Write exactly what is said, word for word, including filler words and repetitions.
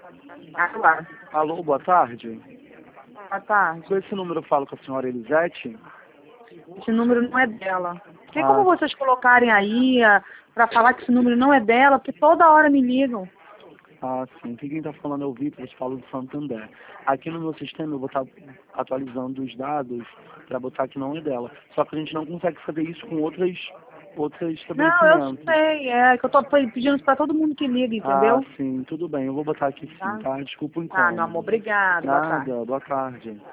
Agora. Alô, boa tarde. Boa tarde. Com esse número eu falo com a senhora Elisete? Esse número não é dela. Tem Ah. como vocês colocarem aí ah, pra falar que esse número não é dela? Porque toda hora me ligam. Ah, sim. Aqui quem tá falando é o Vitor, eu falo do Santander. Aqui no meu sistema eu vou estar atualizando os dados para botar que não é dela. Só que a gente não consegue fazer isso com outras, outros Não, eu estabelecimentos. sei. É que eu tô pedindo pra todo mundo que liga, Ah, entendeu? sim. Tudo bem. Eu vou botar aqui sim, Tá? tá? Desculpa o Ah, meu incômodo. amor. Obrigada. Boa tarde. Nada. Boa tarde.